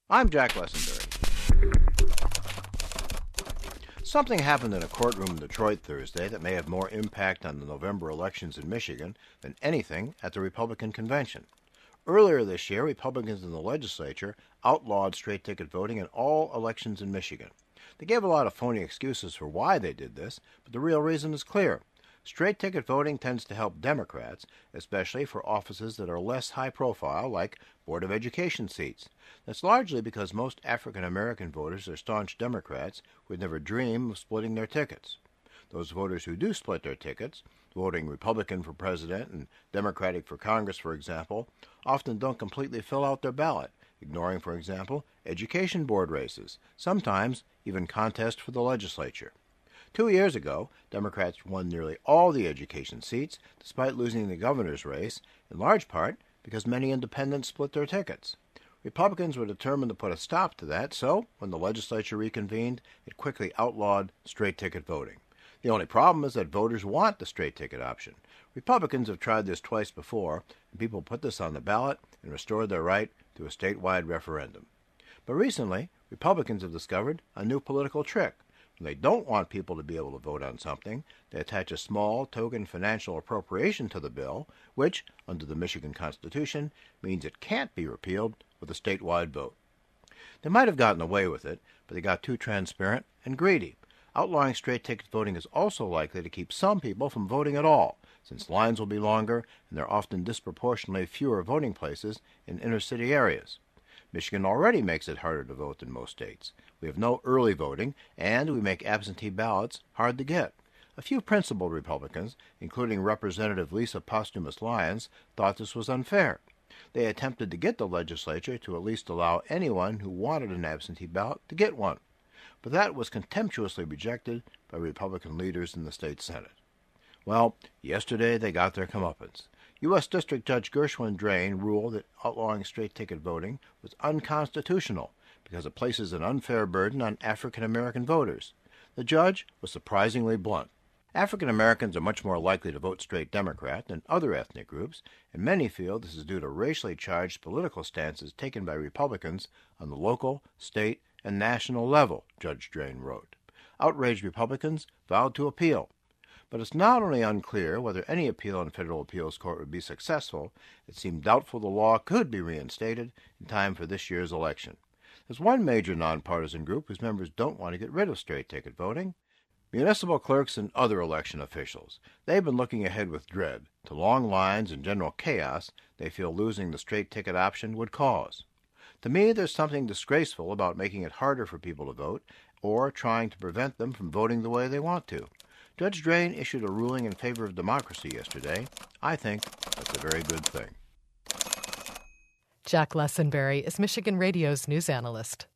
I'm Jack Lessenberry. Something happened in a courtroom in Detroit Thursday that may have more impact on the November elections in Michigan than anything at the Republican convention. Earlier this year, Republicans in the legislature outlawed straight-ticket voting in all elections in Michigan. They gave a lot of phony excuses for why they did this, but the real reason is clear. Straight-ticket voting tends to help Democrats, especially for offices that are less high-profile, like Board of Education seats. That's largely because most African-American voters are staunch Democrats who would never dream of splitting their tickets. Those voters who do split their tickets, voting Republican for president and Democratic for Congress, for example, often don't completely fill out their ballot, ignoring, for example, education board races, sometimes even contests for the legislature. 2 years ago, Democrats won nearly all the education seats, despite losing the governor's race, in large part because many independents split their tickets. Republicans were determined to put a stop to that, so when the legislature reconvened, it quickly outlawed straight-ticket voting. The only problem is that voters want the straight-ticket option. Republicans have tried this twice before, and people put this on the ballot and restored their right through a statewide referendum. But recently, Republicans have discovered a new political trick. When they don't want people to be able to vote on something, they attach a small token financial appropriation to the bill, which, under the Michigan Constitution, means it can't be repealed with a statewide vote. They might have gotten away with it, but they got too transparent and greedy. Outlawing straight-ticket voting is also likely to keep some people from voting at all, since lines will be longer and there are often disproportionately fewer voting places in inner-city areas. Michigan already makes it harder to vote than most states. We have no early voting, and we make absentee ballots hard to get. A few principled Republicans, including Representative Lisa Posthumus-Lyons, thought this was unfair. They attempted to get the legislature to at least allow anyone who wanted an absentee ballot to get one. But that was contemptuously rejected by Republican leaders in the state Senate. Well, yesterday they got their comeuppance. U.S. District Judge Gershwin Drain ruled that outlawing straight-ticket voting was unconstitutional because it places an unfair burden on African-American voters. The judge was surprisingly blunt. African Americans are much more likely to vote straight Democrat than other ethnic groups, and many feel this is due to racially charged political stances taken by Republicans on the local, state, and national level, Judge Drain wrote. Outraged Republicans vowed to appeal. But it's not only unclear whether any appeal in federal appeals court would be successful, it seemed doubtful the law could be reinstated in time for this year's election. There's one major nonpartisan group whose members don't want to get rid of straight-ticket voting: municipal clerks and other election officials. They've been looking ahead with dread to long lines and general chaos they feel losing the straight-ticket option would cause. To me, there's something disgraceful about making it harder for people to vote or trying to prevent them from voting the way they want to. Judge Drain issued a ruling in favor of democracy yesterday. I think that's a very good thing. Jack Lessenberry is Michigan Radio's news analyst.